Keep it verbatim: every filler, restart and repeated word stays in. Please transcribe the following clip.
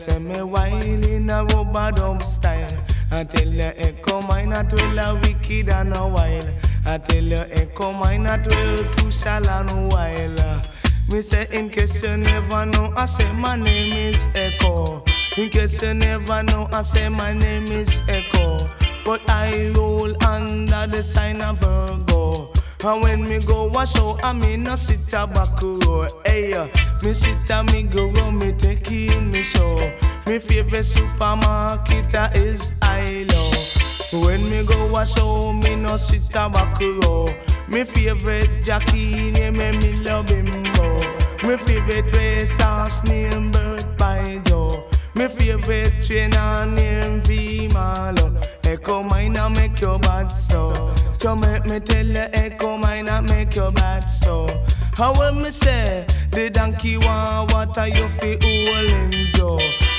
Say me whine in a rubber dub style. I tell you Echo mine at well a wicked and a wild. I tell you Echo mine at well crucial and wild. Me say in case you never know, I say my name is Echo. In case you never know, I say my name is Echo. But I roll under the sign of Virgo. And when me go wash out, I me no sit a back row. Hey, uh, me sit a me go row, me take in me show. Me favorite supermarket uh, is Ilo. When me go wash out, me no sit a back row. Me favorite Jackie name me love Bimbo. Me favorite race horse name Bird by Joe. Me favorite trainer name V Malo. Echo mine a make you bad so. So make me tell you Echo mine a make you bad so. How when me say the donkey want water you fi hold him Joe.